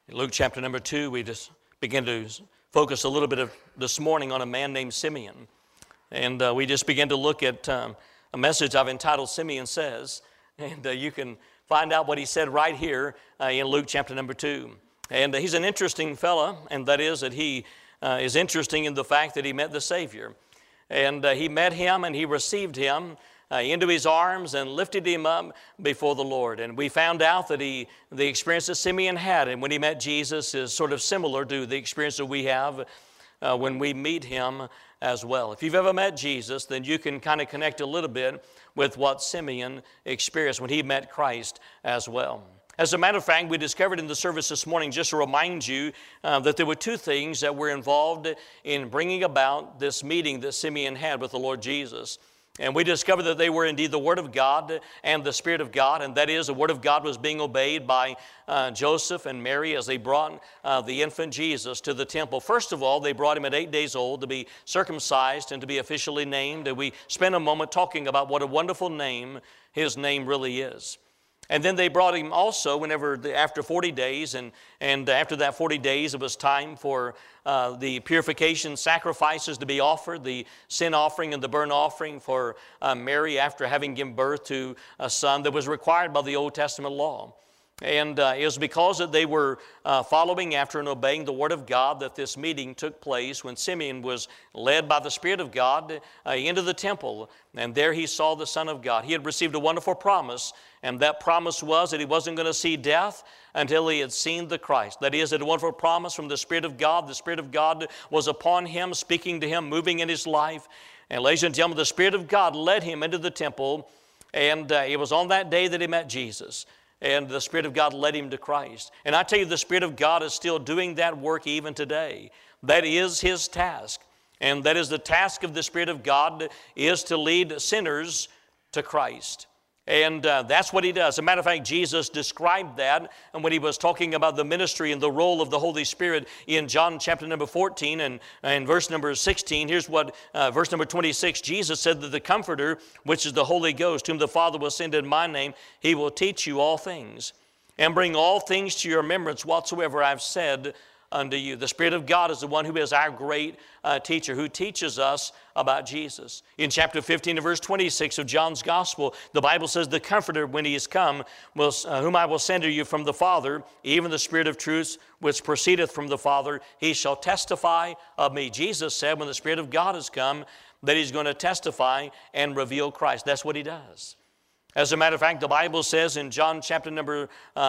In Luke chapter number 2, we just begin to focus a little bit of this morning on a man named Simeon. And we just begin to look at a message I've entitled Simeon Says. And you can find out what he said right here in Luke chapter number 2. And he's an interesting fella, and that is that he is interesting in the fact that he met the Savior. And he met him and he received him into his arms and lifted him up before the Lord. And we found out that the experience that Simeon had and when he met Jesus is sort of similar to the experience that we have when we meet him as well. If you've ever met Jesus, then you can kind of connect a little bit with what Simeon experienced when he met Christ as well. As a matter of fact, we discovered in the service this morning, just to remind you, that there were two things that were involved in bringing about this meeting that Simeon had with the Lord Jesus. And we discovered that they were indeed the Word of God and the Spirit of God, and that is the Word of God was being obeyed by Joseph and Mary as they brought the infant Jesus to the temple. First of all, they brought him at 8 days old to be circumcised and to be officially named. And we spent a moment talking about what a wonderful name his name really is. And then they brought him also after 40 days, and after that 40 days it was time for the purification sacrifices to be offered, the sin offering and the burnt offering for Mary after having given birth to a son that was required by the Old Testament law. And it was because that they were following after and obeying the Word of God that this meeting took place when Simeon was led by the Spirit of God into the temple. And there he saw the Son of God. He had received a wonderful promise, and that promise was that he wasn't going to see death until he had seen the Christ. That is, a wonderful promise from the Spirit of God. The Spirit of God was upon him, speaking to him, moving in his life. And ladies and gentlemen, the Spirit of God led him into the temple, and it was on that day that he met Jesus. And the Spirit of God led him to Christ. And I tell you, the Spirit of God is still doing that work even today. That is His task. And that is the task of the Spirit of God, is to lead sinners to Christ. And that's what He does. As a matter of fact, Jesus described that and when He was talking about the ministry and the role of the Holy Spirit in John chapter number 14 and verse number 16. Here's what verse number 26, Jesus said that the Comforter, which is the Holy Ghost, whom the Father will send in my name, He will teach you all things and bring all things to your remembrance whatsoever I've said unto you. The Spirit of God is the one who is our great teacher, who teaches us about Jesus. In chapter 15 and verse 26 of John's Gospel, the Bible says, the Comforter, when He is come, whom I will send to you from the Father, even the Spirit of truth, which proceedeth from the Father, He shall testify of me. Jesus said when the Spirit of God has come, that He's going to testify and reveal Christ. That's what He does. As a matter of fact, the Bible says in John chapter number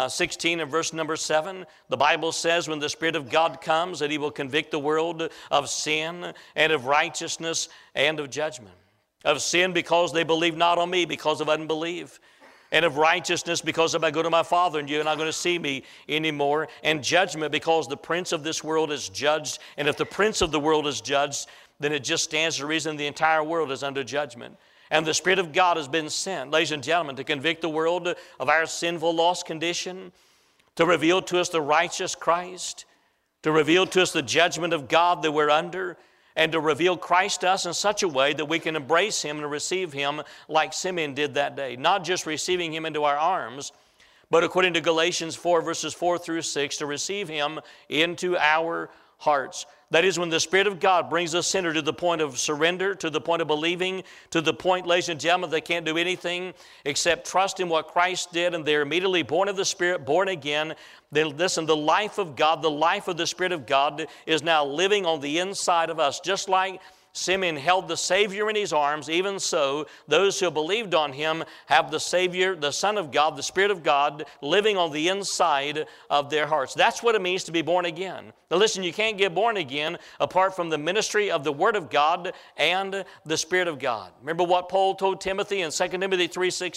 16 and verse number 7, the Bible says when the Spirit of God comes that He will convict the world of sin and of righteousness and of judgment. Of sin because they believe not on me because of unbelief. And of righteousness because if I go to my Father and you're not going to see me anymore. And judgment because the prince of this world is judged. And if the prince of the world is judged, then it just stands to reason the entire world is under judgment. And the Spirit of God has been sent, ladies and gentlemen, to convict the world of our sinful, lost condition, to reveal to us the righteous Christ, to reveal to us the judgment of God that we're under, and to reveal Christ to us in such a way that we can embrace Him and receive Him like Simeon did that day. Not just receiving Him into our arms, but according to Galatians 4, verses 4 through 6, to receive Him into our hearts. That is when the Spirit of God brings a sinner to the point of surrender, to the point of believing, to the point, ladies and gentlemen, they can't do anything except trust in what Christ did, and they're immediately born of the Spirit, born again. Then listen, the life of God, the life of the Spirit of God is now living on the inside of us, just like Simeon held the Savior in his arms. Even so, those who believed on Him have the Savior, the Son of God, the Spirit of God, living on the inside of their hearts. That's what it means to be born again. Now listen, you can't get born again apart from the ministry of the Word of God and the Spirit of God. Remember what Paul told Timothy in 2 Timothy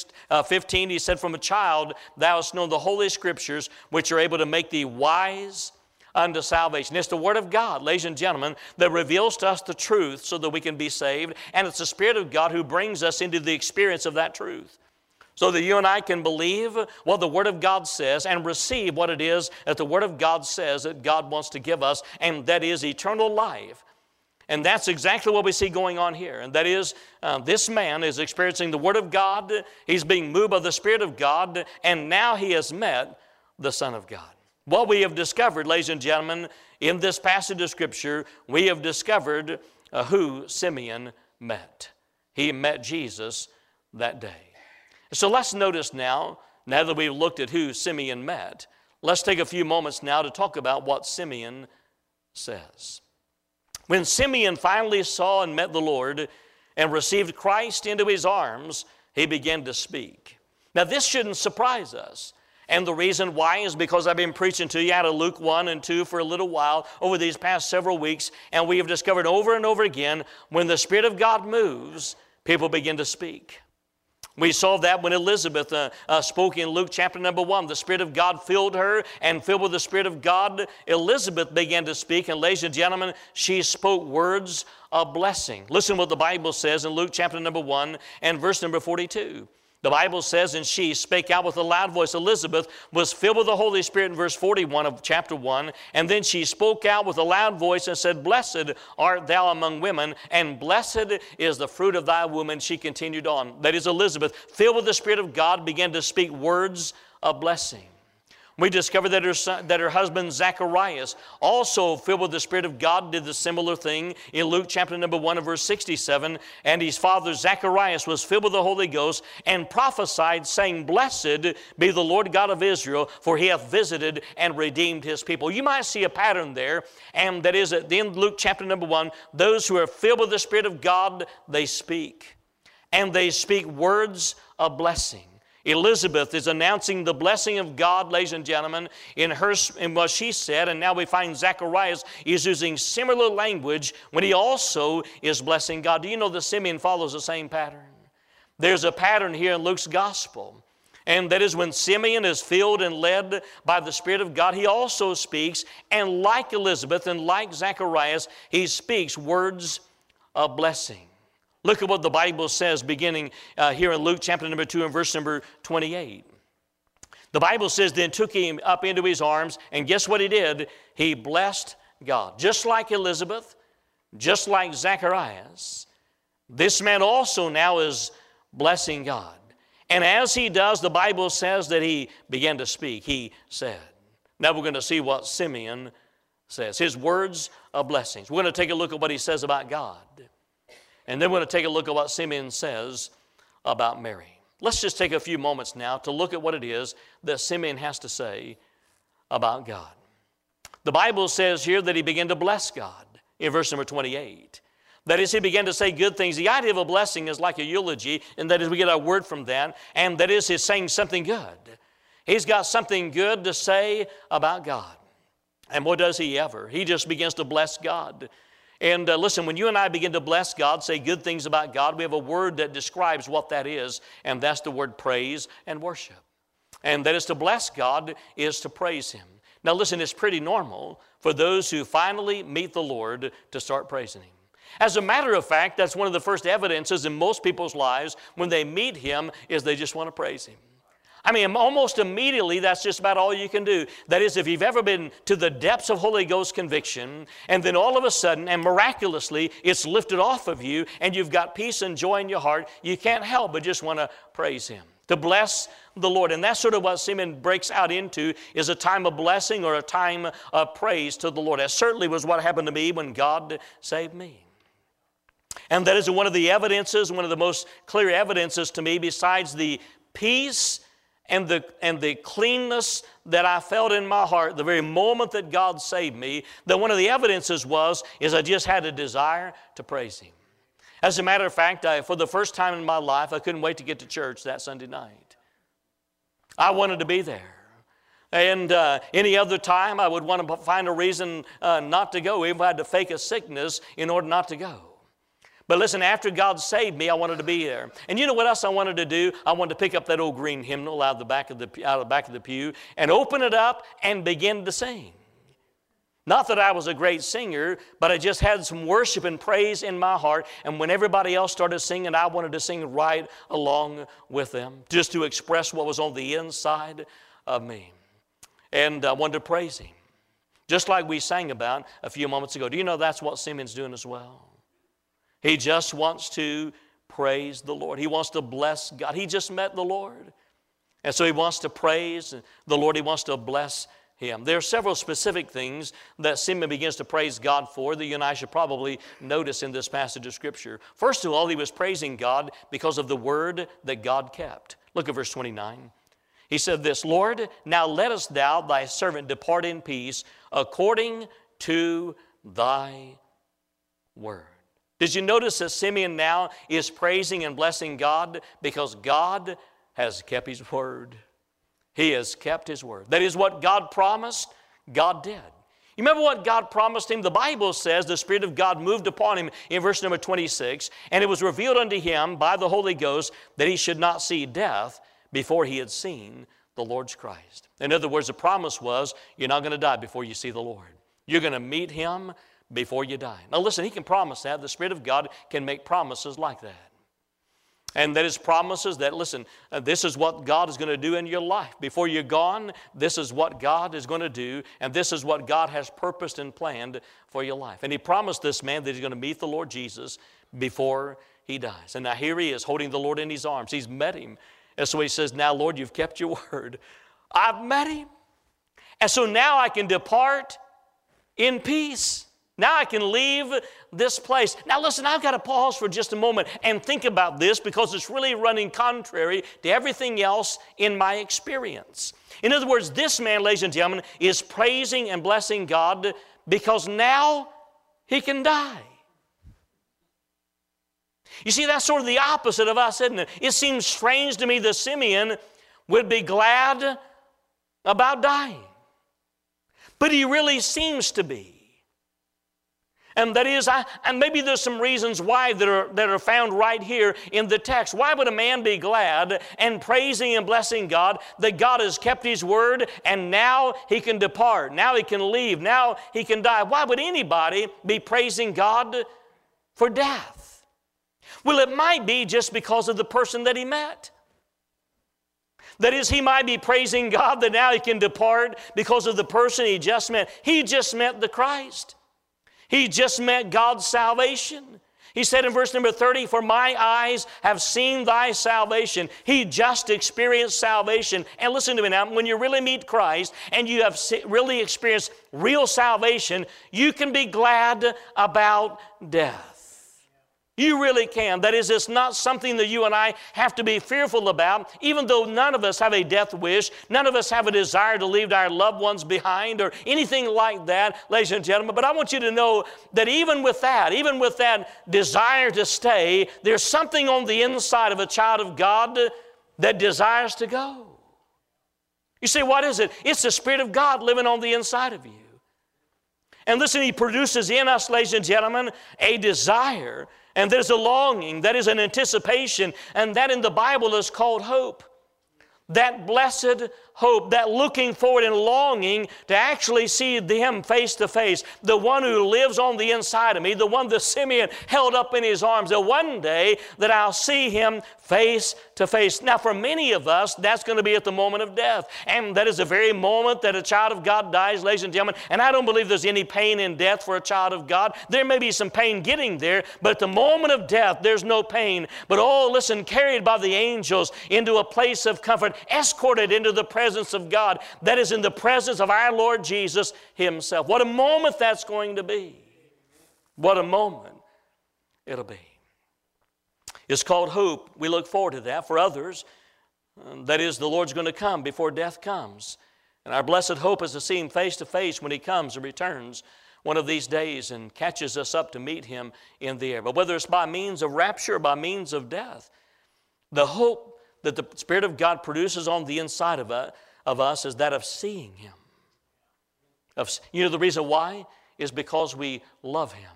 3:15? He said, from a child thou hast known the Holy Scriptures, which are able to make thee wise unto salvation. It's the Word of God, ladies and gentlemen, that reveals to us the truth so that we can be saved. And it's the Spirit of God who brings us into the experience of that truth. So that you and I can believe what the Word of God says and receive what it is that the Word of God says that God wants to give us, and that is eternal life. And that's exactly what we see going on here. And that is, this man is experiencing the Word of God. He's being moved by the Spirit of God, and now he has met the Son of God. What we have discovered, ladies and gentlemen, in this passage of Scripture, we have discovered who Simeon met. He met Jesus that day. So let's notice now that we've looked at who Simeon met, let's take a few moments now to talk about what Simeon says. When Simeon finally saw and met the Lord and received Christ into his arms, he began to speak. Now this shouldn't surprise us. And the reason why is because I've been preaching to you out of Luke 1 and 2 for a little while over these past several weeks, and we have discovered over and over again, when the Spirit of God moves, people begin to speak. We saw that when Elizabeth spoke in Luke chapter number 1. The Spirit of God filled her, and filled with the Spirit of God, Elizabeth began to speak. And ladies and gentlemen, she spoke words of blessing. Listen what the Bible says in Luke chapter number 1 and verse number 42. The Bible says, and she spake out with a loud voice. Elizabeth was filled with the Holy Spirit in verse 41 of chapter 1. And then she spoke out with a loud voice and said, Blessed art thou among women, and blessed is the fruit of thy womb. And she continued on. That is, Elizabeth, filled with the Spirit of God, began to speak words of blessing. We discovered that her husband Zacharias, also filled with the Spirit of God, did the similar thing in Luke chapter number 1 and verse 67. And his father Zacharias was filled with the Holy Ghost and prophesied, saying, Blessed be the Lord God of Israel, for he hath visited and redeemed his people. You might see a pattern there, and that is at the end of Luke chapter number 1, those who are filled with the Spirit of God, they speak. And they speak words of blessing. Elizabeth is announcing the blessing of God, ladies and gentlemen, in what she said, and now we find Zacharias is using similar language when he also is blessing God. Do you know that Simeon follows the same pattern? There's a pattern here in Luke's gospel, and that is when Simeon is filled and led by the Spirit of God, he also speaks, and like Elizabeth and like Zacharias, he speaks words of blessing. Look at what the Bible says beginning here in Luke chapter number 2 and verse number 28. The Bible says, Then took him up into his arms, and guess what he did? He blessed God. Just like Elizabeth, just like Zacharias, this man also now is blessing God. And as he does, the Bible says that he began to speak. He said. Now we're going to see what Simeon says. His words of blessings. We're going to take a look at what he says about God. And then we're going to take a look at what Simeon says about Mary. Let's just take a few moments now to look at what it is that Simeon has to say about God. The Bible says here that he began to bless God in verse number 28. That is, he began to say good things. The idea of a blessing is like a eulogy, and that is we get our word from that, and that is he's saying something good. He's got something good to say about God. And boy, does he ever. He just begins to bless God. And listen, when you and I begin to bless God, say good things about God, we have a word that describes what that is, and that's the word praise and worship. And that is to bless God is to praise Him. Now listen, it's pretty normal for those who finally meet the Lord to start praising Him. As a matter of fact, that's one of the first evidences in most people's lives when they meet Him is they just want to praise Him. I mean, almost immediately, that's just about all you can do. That is, if you've ever been to the depths of Holy Ghost conviction, and then all of a sudden, and miraculously, it's lifted off of you, and you've got peace and joy in your heart, you can't help but just want to praise Him, to bless the Lord. And that's sort of what Simeon breaks out into, is a time of blessing or a time of praise to the Lord. That certainly was what happened to me when God saved me. And that is one of the evidences, one of the most clear evidences to me, besides the peace and the cleanness that I felt in my heart the very moment that God saved me, that one of the evidences is I just had a desire to praise Him. As a matter of fact, for the first time in my life, I couldn't wait to get to church that Sunday night. I wanted to be there. And any other time, I would want to find a reason not to go, even if I had to fake a sickness in order not to go. But listen, after God saved me, I wanted to be there. And you know what else I wanted to do? I wanted to pick up that old green hymnal out of the back of the pew and open it up and begin to sing. Not that I was a great singer, but I just had some worship and praise in my heart. And when everybody else started singing, I wanted to sing right along with them, just to express what was on the inside of me. And I wanted to praise Him, just like we sang about a few moments ago. Do you know that's what Simeon's doing as well? He just wants to praise the Lord. He wants to bless God. He just met the Lord. And so he wants to praise the Lord. He wants to bless him. There are several specific things that Simeon begins to praise God for that you and I should probably notice in this passage of Scripture. First of all, he was praising God because of the word that God kept. Look at verse 29. He said this, Lord, now lettest thou thy servant depart in peace according to thy word. Did you notice that Simeon now is praising and blessing God because God has kept his word? He has kept his word. That is what God promised, God did. You remember what God promised him? The Bible says the Spirit of God moved upon him in verse number 26, and it was revealed unto him by the Holy Ghost that he should not see death before he had seen the Lord's Christ. In other words, the promise was, you're not going to die before you see the Lord. You're going to meet him before you die. Now listen, he can promise that. The Spirit of God can make promises like that. And that is promises that, listen, this is what God is going to do in your life. Before you're gone, this is what God is going to do, and this is what God has purposed and planned for your life. And he promised this man that he's going to meet the Lord Jesus before he dies. And now here he is holding the Lord in his arms. He's met him. And so he says, now, Lord, you've kept your word. I've met him. And so now I can depart in peace. Now I can leave this place. Now listen, I've got to pause for just a moment and think about this because it's really running contrary to everything else in my experience. In other words, this man, ladies and gentlemen, is praising and blessing God because now he can die. You see, that's sort of the opposite of us, isn't it? It seems strange to me that Simeon would be glad about dying. But he really seems to be. And that is, and maybe there's some reasons why that are found right here in the text. Why would a man be glad and praising and blessing God that God has kept his word and now he can depart, now he can leave, now he can die? Why would anybody be praising God for death? Well, it might be just because of the person that he met. That is, he might be praising God that now he can depart because of the person he just met. He just met the Christ. He just met God's salvation. He said in verse number 30, for my eyes have seen thy salvation. He just experienced salvation. And listen to me now, when you really meet Christ and you have really experienced real salvation, you can be glad about death. You really can. That is, it's not something that you and I have to be fearful about, even though none of us have a death wish, none of us have a desire to leave our loved ones behind or anything like that, ladies and gentlemen. But I want you to know that even with that desire to stay, there's something on the inside of a child of God that desires to go. You say, what is it? It's the Spirit of God living on the inside of you. And listen, he produces in us, ladies and gentlemen, a desire. And there's a longing, that is an anticipation, and that in the Bible is called hope. That blessed hope, that looking forward and longing to actually see him face to face, the one who lives on the inside of me, the one that Simeon held up in his arms, that one day that I'll see him face to face. Now for many of us, that's going to be at the moment of death. And that is the very moment that a child of God dies, ladies and gentlemen. And I don't believe there's any pain in death for a child of God. There may be some pain getting there, but at the moment of death, there's no pain. But oh, listen, carried by the angels into a place of comfort, escorted into the presence of God, that is in the presence of our Lord Jesus himself. What a moment that's going to be. What a moment it'll be. It's called hope. We look forward to that. For others, that is, the Lord's going to come before death comes. And our blessed hope is to see him face to face when he comes and returns one of these days and catches us up to meet him in the air. But whether it's by means of rapture or by means of death, the hope that the Spirit of God produces on the inside of us is that of seeing him. You know the reason why? Is because we love him.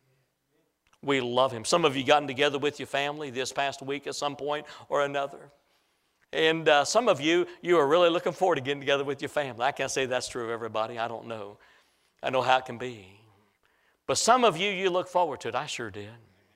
We love him. Some of you gotten together with your family this past week at some point or another. And some of you are really looking forward to getting together with your family. I can't say that's true of everybody. I don't know. I know how it can be. But some of you look forward to it. I sure did.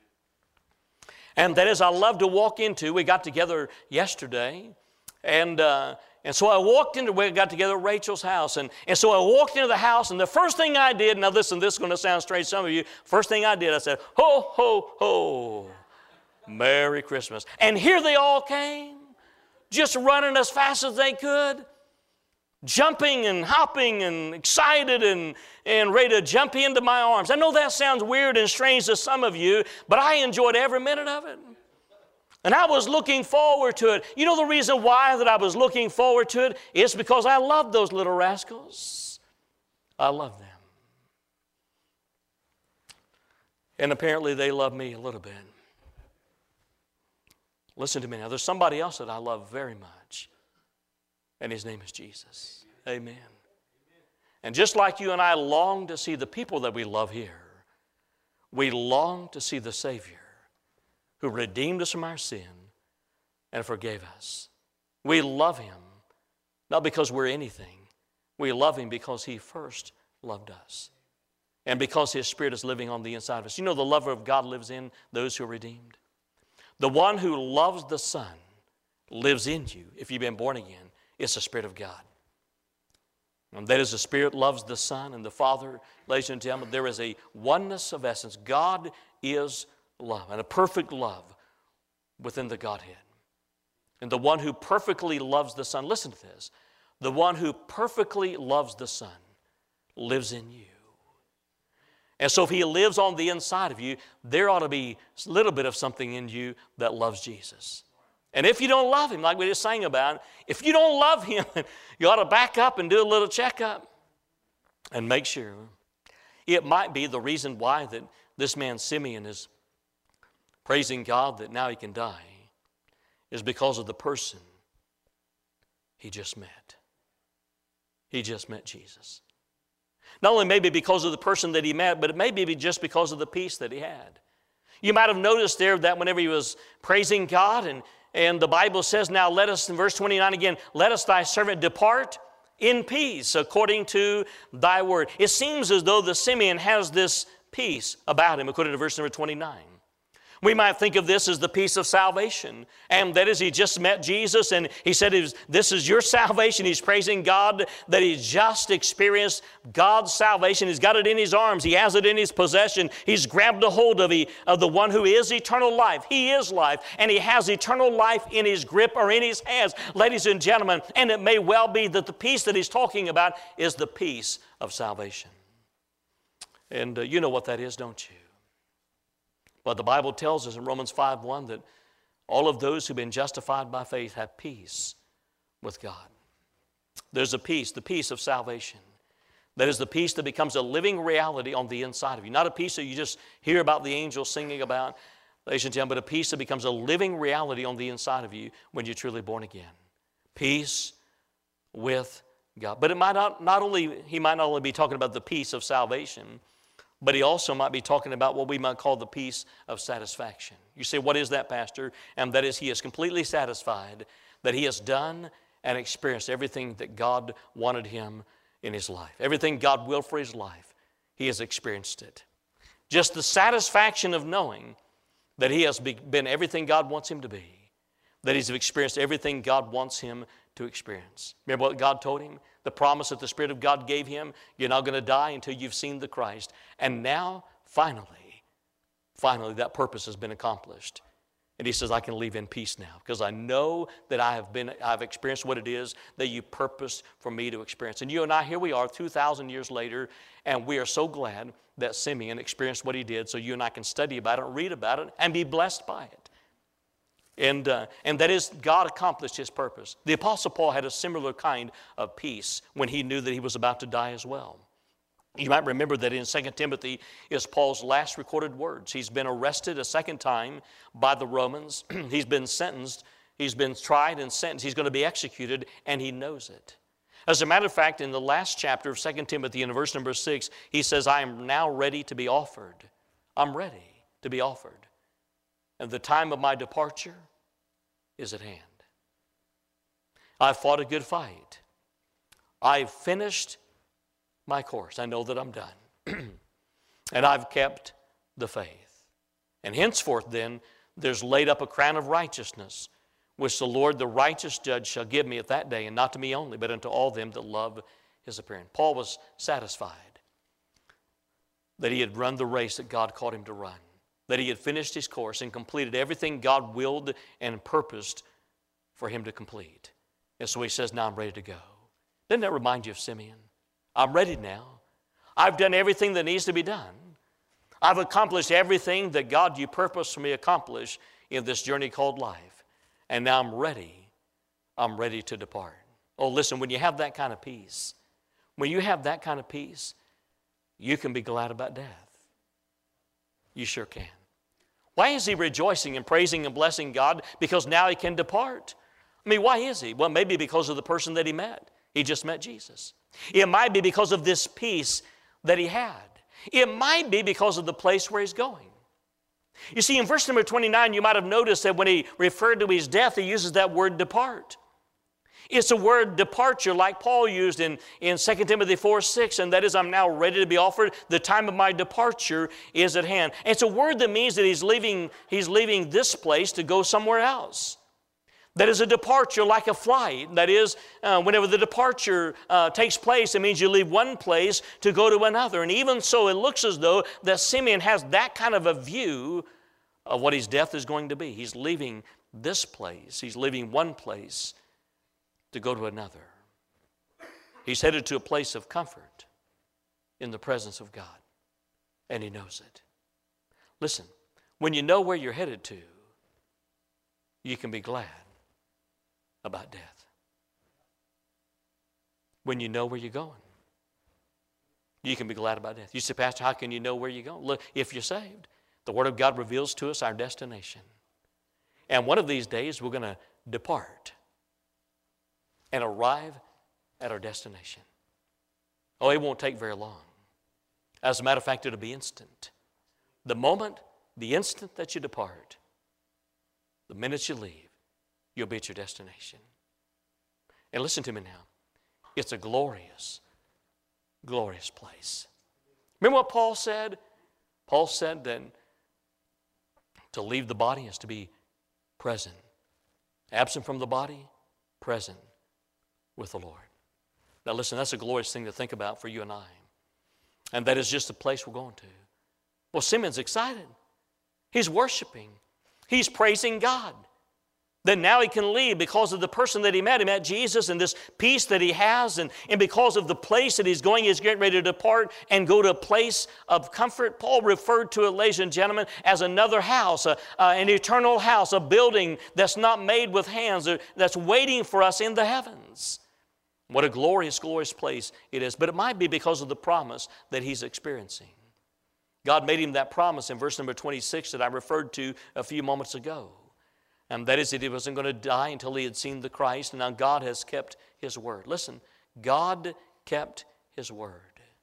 And that is, I love to walk into, we got together yesterday, and so we got together at Rachel's house, and so I walked into the house, and the first thing I did, now listen, this is going to sound strange to some of you, first thing I did, I said, ho, ho, ho, Merry Christmas. And here they all came, just running as fast as they could. jumping and hopping and excited and ready to jump into my arms. I know that sounds weird and strange to some of you, but I enjoyed every minute of it. And I was looking forward to it. You know the reason why that I was looking forward to it? It's because I love those little rascals. I love them. And apparently they love me a little bit. Listen to me now. There's somebody else that I love very much. And his name is Jesus. Amen. And just like you and I long to see the people that we love here, we long to see the Savior who redeemed us from our sin and forgave us. We love Him, not because we're anything. We love Him because He first loved us. And because His Spirit is living on the inside of us. You know the love of God lives in those who are redeemed. The one who loves the Son lives in you if you've been born again. It's the Spirit of God. And that is, the Spirit loves the Son and the Father. Ladies and gentlemen, there is a oneness of essence. God is love, and a perfect love within the Godhead. And the one who perfectly loves the Son, listen to this, the one who perfectly loves the Son lives in you. And so if He lives on the inside of you, there ought to be a little bit of something in you that loves Jesus. And if you don't love Him, like we just sang about, if you don't love Him, you ought to back up and do a little checkup and make sure. It might be the reason why that this man Simeon is praising God that now he can die is because of the person he just met. He just met Jesus. Not only maybe because of the person that he met, but it may be just because of the peace that he had. You might have noticed there that whenever he was praising God, and the Bible says, now let us, in verse 29 again, let us thy servant depart in peace according to thy word. It seems as though the Simeon has this peace about him according to verse number 29. We might think of this as the peace of salvation. And that is, he just met Jesus and he said, this is your salvation. He's praising God that he just experienced God's salvation. He's got it in his arms. He has it in his possession. He's grabbed a hold of the one who is eternal life. He is life, and he has eternal life in his grip or in his hands, ladies and gentlemen. And it may well be that the peace that he's talking about is the peace of salvation. And you know what that is, don't you? But the Bible tells us in Romans 5:1 that all of those who've been justified by faith have peace with God. There's a peace, the peace of salvation. That is the peace that becomes a living reality on the inside of you. Not a peace that you just hear about the angels singing about, ladies and gentlemen, but a peace that becomes a living reality on the inside of you when you're truly born again. Peace with God. But it might he might not only be talking about the peace of salvation, but he also might be talking about what we might call the peace of satisfaction. You say, what is that, Pastor? And that is, he is completely satisfied that he has done and experienced everything that God wanted him in his life. Everything God willed for his life, he has experienced it. Just the satisfaction of knowing that he has been everything God wants him to be, that he's experienced everything God wants him to experience. Remember what God told him? The promise that the Spirit of God gave him, you're not going to die until you've seen the Christ. And now, finally, that purpose has been accomplished. And he says, I can leave in peace now because I know that I've experienced what it is that you purposed for me to experience. And you and I, here we are 2,000 years later, and we are so glad that Simeon experienced what he did so you and I can study about it, read about it, and be blessed by it. And that is, God accomplished his purpose. The Apostle Paul had a similar kind of peace when he knew that he was about to die as well. You might remember that in 2 Timothy is Paul's last recorded words. He's been arrested a second time by the Romans. He's been sentenced. He's been tried and sentenced. He's going to be executed, and he knows it. As a matter of fact, in the last chapter of 2 Timothy, in verse number 6, he says, I am now ready to be offered. I'm ready to be offered. And the time of my departure is at hand. I've fought a good fight. I've finished my course. I know that I'm done. And I've kept the faith. And henceforth then, there's laid up a crown of righteousness, which the Lord, the righteous judge, shall give me at that day, and not to me only, but unto all them that love his appearing. Paul was satisfied that he had run the race that God called him to run, that he had finished his course and completed everything God willed and purposed for him to complete. And so he says, now I'm ready to go. Doesn't that remind you of Simeon? I'm ready now. I've done everything that needs to be done. I've accomplished everything that God, you purposed for me to accomplish in this journey called life. And now I'm ready. I'm ready to depart. Oh, listen, when you have that kind of peace, when you have that kind of peace, you can be glad about death. You sure can. Why is he rejoicing and praising and blessing God? Because now he can depart. I mean, why is he? Well, maybe because of the person that he met. He just met Jesus. It might be because of this peace that he had. It might be because of the place where he's going. You see, in verse number 29, you might have noticed that when he referred to his death, he uses that word depart. It's a word departure like Paul used in 2 Timothy 4:6, and that is, I'm now ready to be offered. The time of my departure is at hand. And it's a word that means that he's leaving this place to go somewhere else. That is a departure like a flight. That is, whenever the departure takes place, it means you leave one place to go to another. And even so, it looks as though that Simeon has that kind of a view of what his death is going to be. He's leaving this place. He's leaving one place to go to another. He's headed to a place of comfort in the presence of God, and he knows it. Listen, when you know where you're headed to, you can be glad about death. When you know where you're going, you can be glad about death. You say, Pastor, how can you know where you're going? Look, if you're saved, the Word of God reveals to us our destination. And one of these days, we're going to depart and arrive at our destination. Oh, it won't take very long. As a matter of fact, it'll be instant. The instant that you depart, the minute you leave, you'll be at your destination. And listen to me now. It's a glorious, glorious place. Remember what Paul said? Paul said that to leave the body is to be present. Absent from the body, present with the Lord. Now listen, that's a glorious thing to think about for you and I. And that is just the place we're going to. Well, Simeon's excited. He's worshiping. He's praising God. Then now he can leave because of the person that he met. He met Jesus and this peace that he has. And because of the place that he's going, he's getting ready to depart and go to a place of comfort. Paul referred to it, ladies and gentlemen, as another house, an eternal house, a building that's not made with hands, that's waiting for us in the heavens. What a glorious, glorious place it is. But it might be because of the promise that he's experiencing. God made him that promise in verse number 26 that I referred to a few moments ago. And that is that he wasn't going to die until he had seen the Christ. And now God has kept his word. Listen, God kept his word.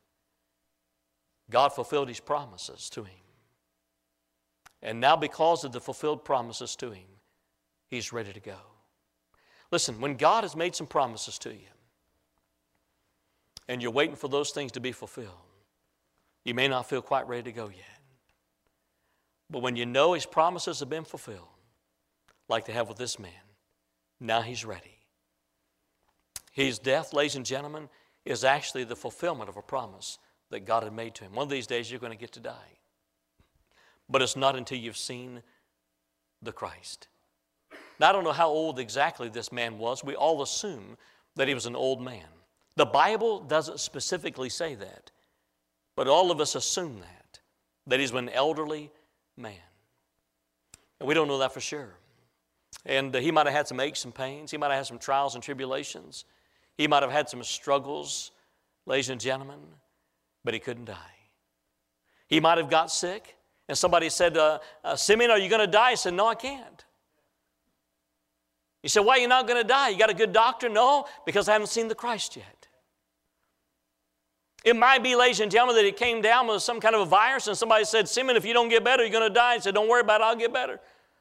God fulfilled his promises to him. And now because of the fulfilled promises to him, he's ready to go. Listen, when God has made some promises to you, and you're waiting for those things to be fulfilled, you may not feel quite ready to go yet. But when you know his promises have been fulfilled, like they have with this man, now he's ready. His death, ladies and gentlemen, is actually the fulfillment of a promise that God had made to him. One of these days you're going to get to die. But it's not until you've seen the Christ. Now, I don't know how old exactly this man was. We all assume that he was an old man. The Bible doesn't specifically say that, but all of us assume that he's an elderly man. And we don't know that for sure. And he might have had some aches and pains. He might have had some trials and tribulations. He might have had some struggles, ladies and gentlemen, but he couldn't die. He might have got sick, and somebody said, Simeon, are you going to die? He said, no, I can't. He said, why are you not going to die? You got a good doctor? No, because I haven't seen the Christ yet. It might be, ladies and gentlemen, that he came down with some kind of a virus, and somebody said, Simeon, if you don't get better, you're going to die. He said, don't worry about it, I'll get better.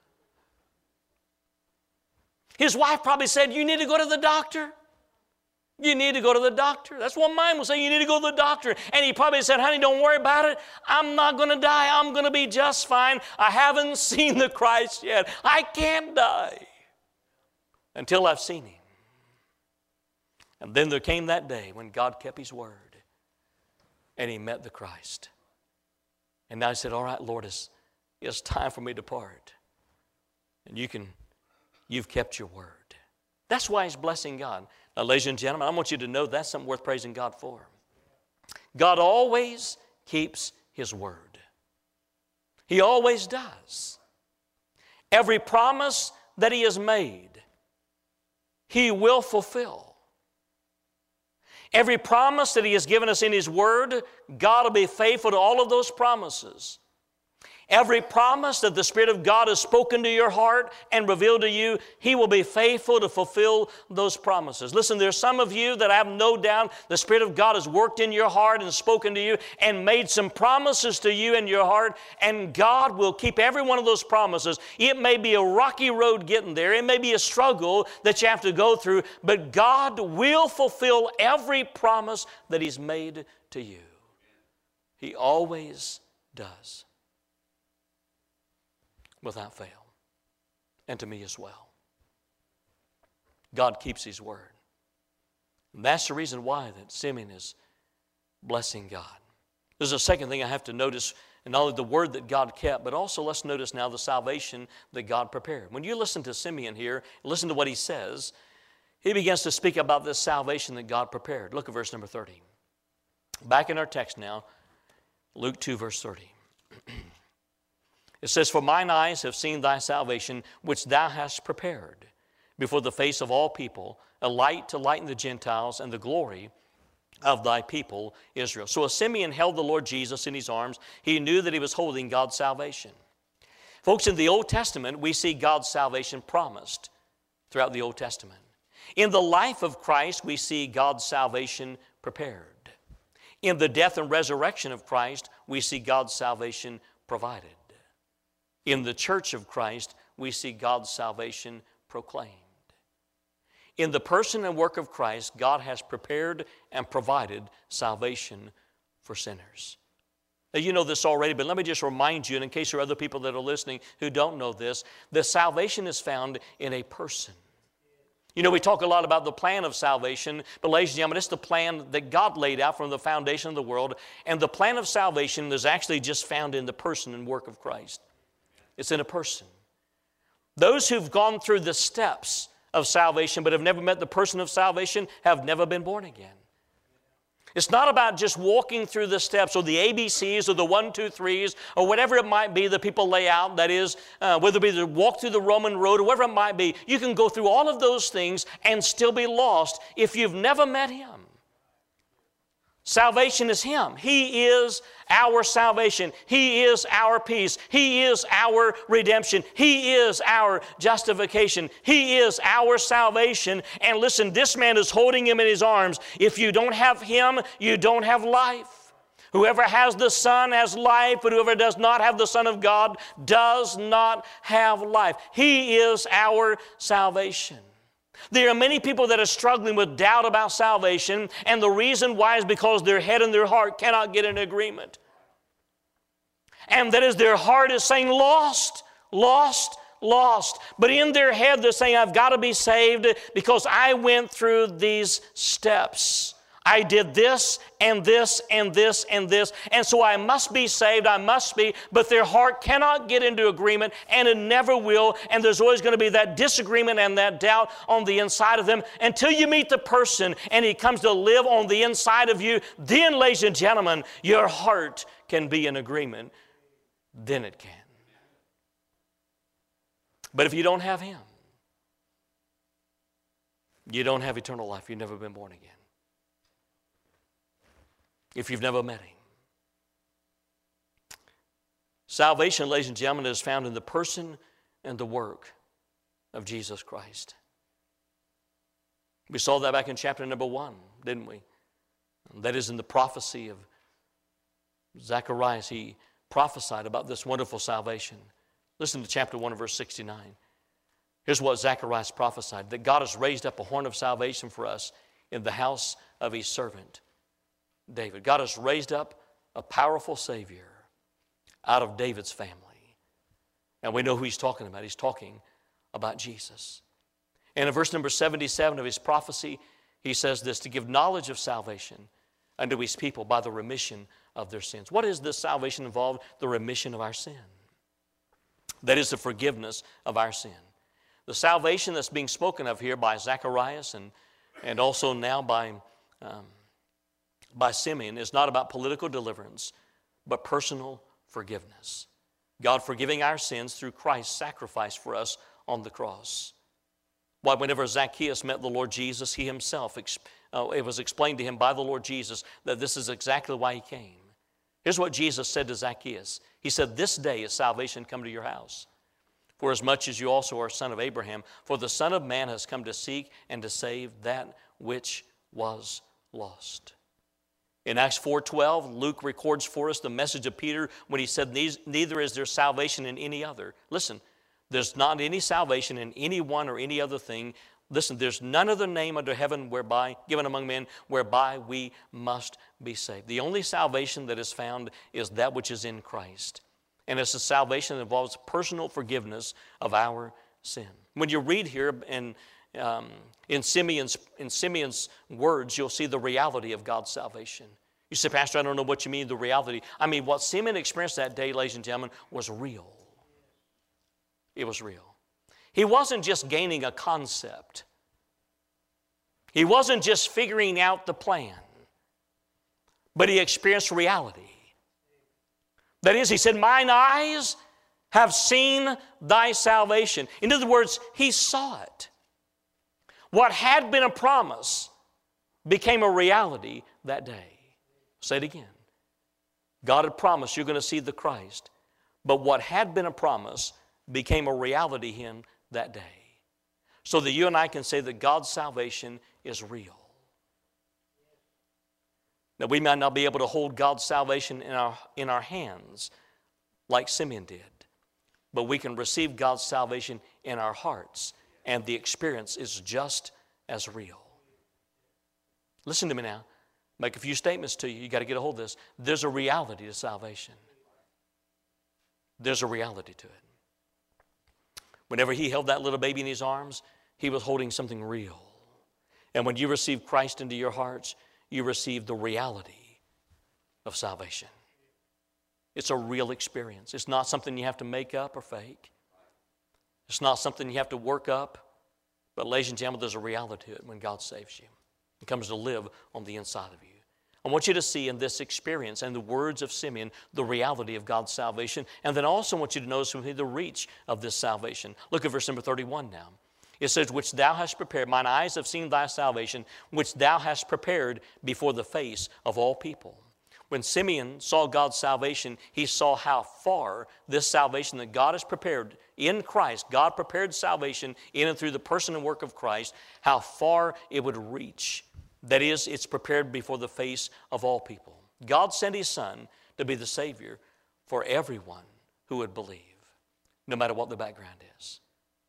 His wife probably said, you need to go to the doctor. You need to go to the doctor. That's what mine will say, you need to go to the doctor. And he probably said, honey, don't worry about it. I'm not going to die. I'm going to be just fine. I haven't seen the Christ yet. I can't die until I've seen him. And then there came that day when God kept his word and he met the Christ. And now he said, all right, Lord, it's time for me to depart. And you've kept your word. That's why he's blessing God. Ladies and gentlemen, I want you to know that's something worth praising God for. God always keeps His word. He always does. Every promise that He has made, He will fulfill. Every promise that He has given us in His word, God will be faithful to all of those promises. Every promise that the Spirit of God has spoken to your heart and revealed to you, He will be faithful to fulfill those promises. Listen, there's some of you that I have no doubt the Spirit of God has worked in your heart and spoken to you and made some promises to you in your heart, and God will keep every one of those promises. It may be a rocky road getting there. It may be a struggle that you have to go through, but God will fulfill every promise that He's made to you. He always does. Without fail, and to me as well. God keeps His word. And that's the reason why that Simeon is blessing God. There's a second thing I have to notice, and not only the word that God kept, but also let's notice now the salvation that God prepared. When you listen to Simeon here, listen to what he says, he begins to speak about this salvation that God prepared. Look at verse number 30. Back in our text now, Luke 2, verse 30. It says, "For mine eyes have seen thy salvation, which thou hast prepared before the face of all people, a light to lighten the Gentiles and the glory of thy people Israel." So as Simeon held the Lord Jesus in his arms, he knew that he was holding God's salvation. Folks, in the Old Testament, we see God's salvation promised throughout the Old Testament. In the life of Christ, we see God's salvation prepared. In the death and resurrection of Christ, we see God's salvation provided. In the church of Christ, we see God's salvation proclaimed. In the person and work of Christ, God has prepared and provided salvation for sinners. Now, you know this already, but let me just remind you, and in case there are other people that are listening who don't know this, the salvation is found in a person. You know, we talk a lot about the plan of salvation, but ladies and gentlemen, it's the plan that God laid out from the foundation of the world, and the plan of salvation is actually just found in the person and work of Christ. It's in a person. Those who've gone through the steps of salvation but have never met the person of salvation have never been born again. It's not about just walking through the steps or the ABCs or the 1, 2, 3s or whatever it might be that people lay out, that is, whether it be to walk through the Roman road or whatever it might be. You can go through all of those things and still be lost if you've never met Him. Salvation is Him. He is our salvation. He is our peace. He is our redemption. He is our justification. He is our salvation. And listen, this man is holding Him in his arms. If you don't have Him, you don't have life. Whoever has the Son has life, but whoever does not have the Son of God does not have life. He is our salvation. There are many people that are struggling with doubt about salvation, and the reason why is because their head and their heart cannot get in agreement. And that is, their heart is saying, lost, lost, lost. But in their head they're saying, I've got to be saved because I went through these steps. I did this and this and this and this, and so I must be saved, I must be, but their heart cannot get into agreement, and it never will, and there's always going to be that disagreement and that doubt on the inside of them until you meet the person and He comes to live on the inside of you. Then, ladies and gentlemen, your heart can be in agreement. Then it can. But if you don't have Him, you don't have eternal life. You've never been born again. If you've never met Him. Salvation, ladies and gentlemen, is found in the person and the work of Jesus Christ. We saw that back in chapter number 1, didn't we? That is in the prophecy of Zacharias. He prophesied about this wonderful salvation. Listen to chapter 1 verse 69. Here's what Zacharias prophesied, that God has raised up a horn of salvation for us in the house of His servant David. God has raised up a powerful Savior out of David's family. And we know who He's talking about. He's talking about Jesus. And in verse number 77 of His prophecy, He says this, to give knowledge of salvation unto His people by the remission of their sins. What is this salvation involved? The remission of our sin. That is the forgiveness of our sin. The salvation that's being spoken of here by Zacharias and and also now by Simeon, is not about political deliverance, but personal forgiveness. God forgiving our sins through Christ's sacrifice for us on the cross. Why, whenever Zacchaeus met the Lord Jesus, he himself, it was explained to him by the Lord Jesus that this is exactly why he came. Here's what Jesus said to Zacchaeus. He said, "This day is salvation come to your house. For as much as you also are a son of Abraham, for the Son of Man has come to seek and to save that which was lost." In Acts 4:12, Luke records for us the message of Peter when he said, "Neither is there salvation in any other." Listen, there's not any salvation in any one or any other thing. Listen, there's none other name under heaven given among men whereby we must be saved. The only salvation that is found is that which is in Christ. And it's a salvation that involves personal forgiveness of our sin. When you read here in Simeon's words, you'll see the reality of God's salvation. You say, "Pastor, I don't know what you mean, the reality." I mean, what Simeon experienced that day, ladies and gentlemen, was real. It was real. He wasn't just gaining a concept. He wasn't just figuring out the plan. But he experienced reality. That is, he said, "Mine eyes have seen thy salvation." In other words, he saw it. What had been a promise became a reality that day. Say it again. God had promised you're going to see the Christ. But what had been a promise became a reality in that day. So that you and I can say that God's salvation is real. Now, we might not be able to hold God's salvation in our hands like Simeon did. But we can receive God's salvation in our hearts. And the experience is just as real. Listen to me now. Make a few statements to you. You got to get a hold of this. There's a reality to salvation. There's a reality to it. Whenever he held that little baby in his arms, he was holding something real. And when you receive Christ into your hearts, you receive the reality of salvation. It's a real experience. It's not something you have to make up or fake. It's not something you have to work up. But ladies and gentlemen, there's a reality to it when God saves you. He comes to live on the inside of you. I want you to see in this experience and the words of Simeon the reality of God's salvation. And then also I want you to notice with me the reach of this salvation. Look at verse number 31 now. It says, "Which thou hast prepared, mine eyes have seen thy salvation, which thou hast prepared before the face of all people." When Simeon saw God's salvation, he saw how far this salvation that God has prepared in Christ, God prepared salvation in and through the person and work of Christ, how far it would reach. That is, it's prepared before the face of all people. God sent his Son to be the Savior for everyone who would believe, no matter what the background is.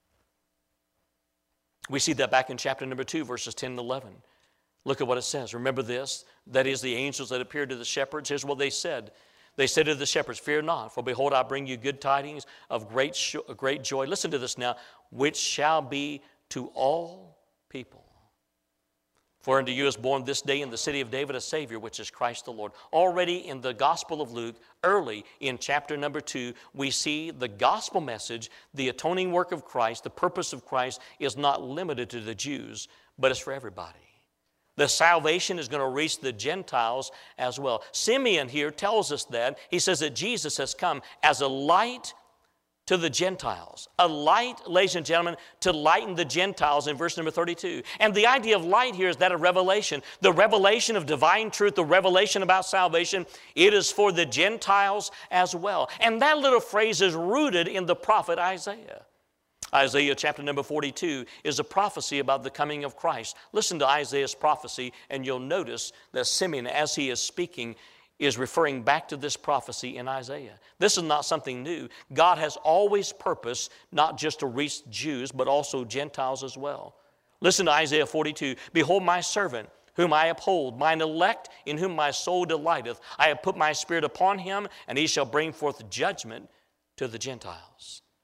We see that back in chapter number 2, verses 10 and 11. Look at what it says. Remember this, that is the angels that appeared to the shepherds. Here's what they said. They said to the shepherds, "Fear not, for behold, I bring you good tidings of great joy." Listen to this now. "Which shall be to all people. For unto you is born this day in the city of David a Savior, which is Christ the Lord." Already in the Gospel of Luke, early in chapter number 2, we see the gospel message, the atoning work of Christ, the purpose of Christ is not limited to the Jews, but it's for everybody. The salvation is going to reach the Gentiles as well. Simeon here tells us that. He says that Jesus has come as a light to the Gentiles. A light, ladies and gentlemen, to lighten the Gentiles in verse number 32. And the idea of light here is that of revelation. The revelation of divine truth, the revelation about salvation, it is for the Gentiles as well. And that little phrase is rooted in the prophet Isaiah. Isaiah chapter number 42 is a prophecy about the coming of Christ. Listen to Isaiah's prophecy and you'll notice that Simeon, as he is speaking, is referring back to this prophecy in Isaiah. This is not something new. God has always purposed not just to reach Jews, but also Gentiles as well. Listen to Isaiah 42. "Behold my servant, whom I uphold, mine elect, in whom my soul delighteth. I have put my spirit upon him, and he shall bring forth judgment to the Gentiles."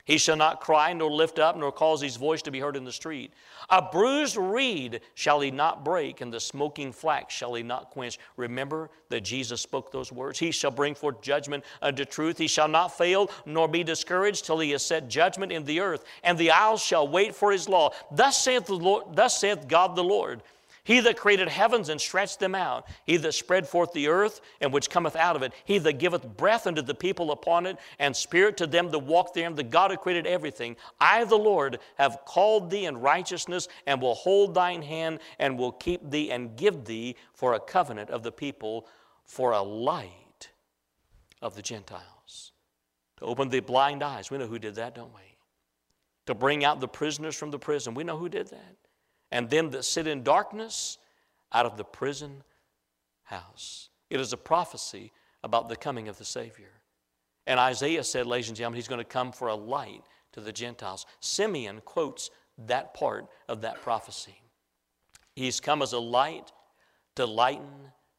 He shall not cry, nor lift up, nor cause his voice to be heard in the street. A bruised reed shall he not break, and the smoking flax shall he not quench. Remember that Jesus spoke those words. He shall bring forth judgment unto truth. He shall not fail, nor be discouraged, till he has set judgment in the earth. And the isles shall wait for his law. Thus saith the Lord, thus saith God the Lord. He that created heavens and stretched them out, he that spread forth the earth and which cometh out of it, he that giveth breath unto the people upon it, and spirit to them that walk therein, the God who created everything. I, the Lord, have called thee in righteousness, and will hold thine hand, and will keep thee, and give thee for a covenant of the people, for a light of the Gentiles. To open the blind eyes. We know who did that, don't we? To bring out the prisoners from the prison. We know who did that. And them that sit in darkness out of the prison house. It is a prophecy about the coming of the Savior. And Isaiah said, ladies and gentlemen, he's going to come for a light to the Gentiles. Simeon quotes that part of that prophecy. He's come as a light to lighten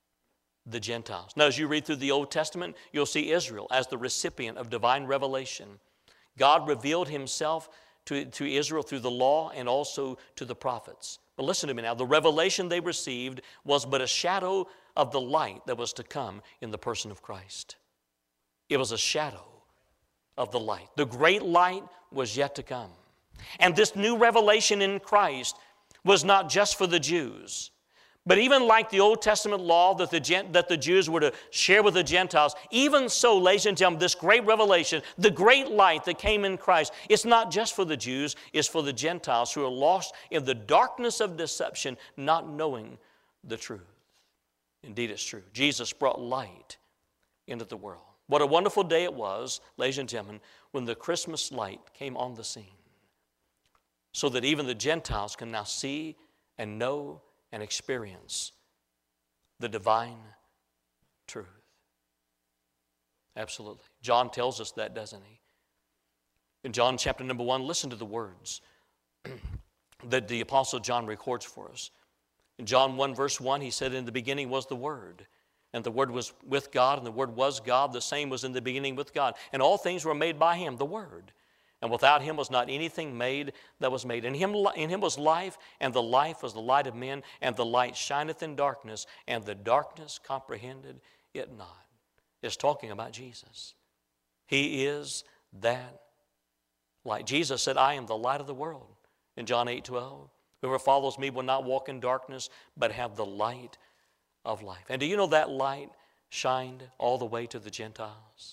the Gentiles. Now, as you read through the Old Testament, you'll see Israel as the recipient of divine revelation. God revealed himself to Israel through the law and also to the prophets. But listen to me now. The revelation they received was but a shadow of the light that was to come in the person of Christ. It was a shadow of the light. The great light was yet to come. And this new revelation in Christ was not just for the Jews. But even like the Old Testament law that the Jews were to share with the Gentiles, even so, ladies and gentlemen, this great revelation, the great light that came in Christ, it's not just for the Jews, it's for the Gentiles who are lost in the darkness of deception, not knowing the truth. Indeed, it's true. Jesus brought light into the world. What a wonderful day it was, ladies and gentlemen, when the Christmas light came on the scene, so that even the Gentiles can now see and know and experience the divine truth. Absolutely. John tells us that, doesn't he? In John chapter number 1, listen to the words that the Apostle John records for us. In John 1 verse 1, he said, in the beginning was the Word, and the Word was with God, and the Word was God. The same was in the beginning with God. And all things were made by him, the Word. And without him was not anything made that was made. In him was life, and the life was the light of men, and the light shineth in darkness, and the darkness comprehended it not. It's talking about Jesus. He is that light. Jesus said, I am the light of the world. In John 8:12, whoever follows me will not walk in darkness, but have the light of life. And do you know that light shined all the way to the Gentiles?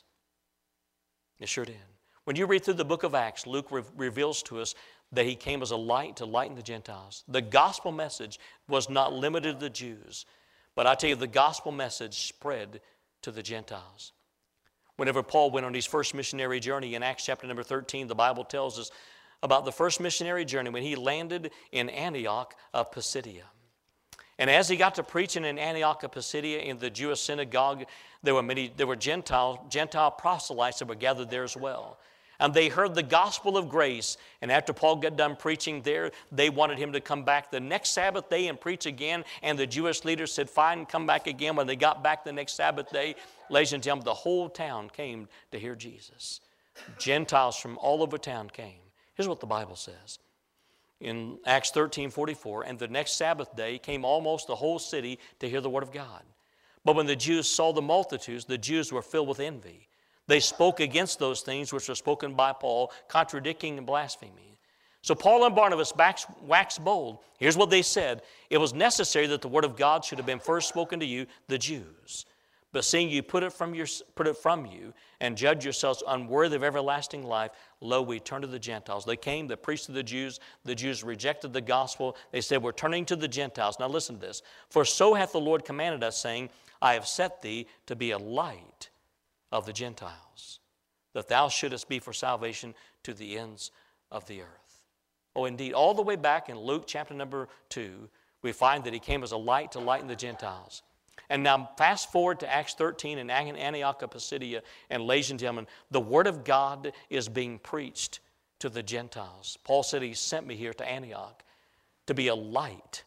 It sure did. When you read through the book of Acts, Luke reveals to us that he came as a light to lighten the Gentiles. The gospel message was not limited to the Jews, but I tell you, the gospel message spread to the Gentiles. Whenever Paul went on his first missionary journey in Acts chapter number 13, the Bible tells us about the first missionary journey when he landed in Antioch of Pisidia. And as he got to preaching in Antioch of Pisidia in the Jewish synagogue, there were Gentile proselytes that were gathered there as well. And they heard the gospel of grace. And after Paul got done preaching there, they wanted him to come back the next Sabbath day and preach again. And the Jewish leaders said, fine, come back again. When they got back the next Sabbath day, ladies and gentlemen, the whole town came to hear Jesus. Gentiles from all over town came. Here's what the Bible says. In Acts 13:44, and the next Sabbath day came almost the whole city to hear the word of God. But when the Jews saw the multitudes, the Jews were filled with envy. They spoke against those things which were spoken by Paul, contradicting and blaspheming. So Paul and Barnabas waxed bold. Here's what they said. It was necessary that the word of God should have been first spoken to you, the Jews. But seeing you put it from you and judge yourselves unworthy of everlasting life, lo, we turn to the Gentiles. They came, they preached to the Jews. The Jews rejected the gospel. They said, we're turning to the Gentiles. Now listen to this. For so hath the Lord commanded us, saying, I have set thee to be a light of the Gentiles, that thou shouldest be for salvation to the ends of the earth. Oh, indeed, all the way back in Luke chapter number 2, we find that he came as a light to lighten the Gentiles. And now fast forward to Acts 13 in Antioch of Pisidia, and ladies and gentlemen, the word of God is being preached to the Gentiles. Paul said he sent me here to Antioch to be a light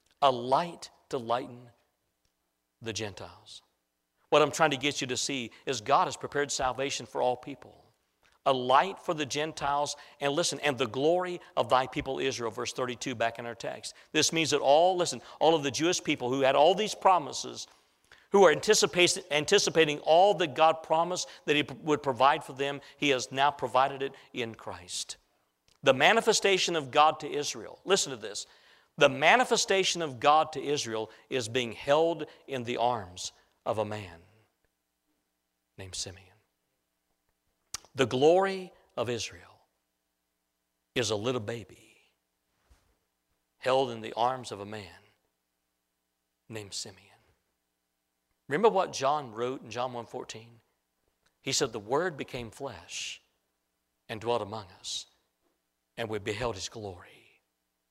to lighten the Gentiles. What I'm trying to get you to see is God has prepared salvation for all people. a light for the Gentiles, and listen, and the glory of thy people Israel, verse 32 back in our text. This means that all of the Jewish people who had all these promises, who are anticipating all that God promised that He would provide for them, He has now provided it in Christ. The manifestation of God to Israel, listen to this, the manifestation of God to Israel is being held in the arms of a man named Simeon. The glory of Israel is a little baby held in the arms of a man named Simeon. Remember what John wrote in John 1:14? He said, the Word became flesh and dwelt among us, and we beheld His glory.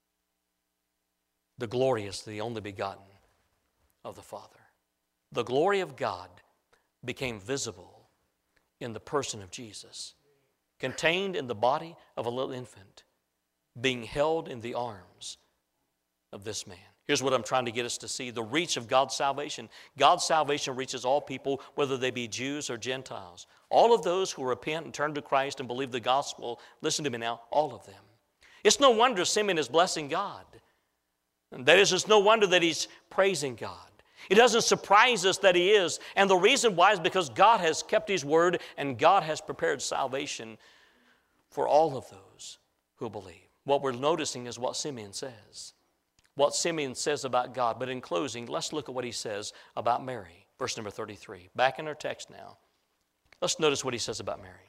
The glory is the only begotten of the Father. The glory of God became visible in the person of Jesus, contained in the body of a little infant, being held in the arms of this man. Here's what I'm trying to get us to see, the reach of God's salvation. God's salvation reaches all people, whether they be Jews or Gentiles. All of those who repent and turn to Christ and believe the gospel, listen to me now, all of them. It's no wonder Simeon is blessing God. And that is, it's no wonder that he's praising God. It doesn't surprise us that he is, and the reason why is because God has kept His word and God has prepared salvation for all of those who believe. What we're noticing is what Simeon says. What Simeon says about God. But in closing, let's look at what he says about Mary. Verse number 33. Back in our text now. Let's notice what he says about Mary.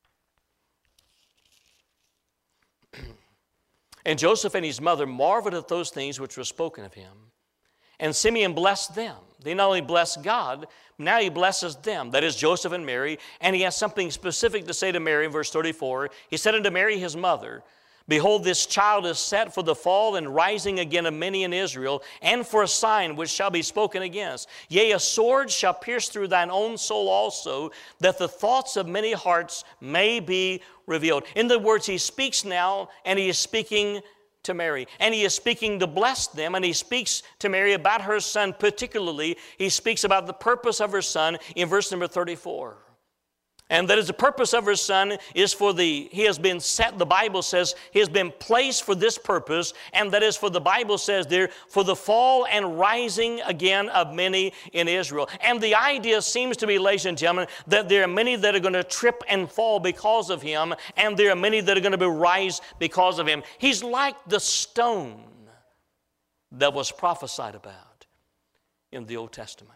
And Joseph and his mother marveled at those things which were spoken of him. And Simeon blessed them. They not only blessed God, now he blesses them. That is Joseph and Mary. And he has something specific to say to Mary in verse 34. He said unto Mary his mother, behold, this child is set for the fall and rising again of many in Israel, and for a sign which shall be spoken against. Yea, a sword shall pierce through thine own soul also, that the thoughts of many hearts may be revealed. In other words, he speaks now, and he is speaking to Mary. And he is speaking to bless them, and he speaks to Mary about her son particularly. He speaks about the purpose of her son in verse number 34. And that is the purpose of her son is he has been set, the Bible says, he has been placed for this purpose, and that is for the Bible says there, for the fall and rising again of many in Israel. And the idea seems to be, ladies and gentlemen, that there are many that are going to trip and fall because of him, and there are many that are going to rise because of him. He's like the stone that was prophesied about in the Old Testament.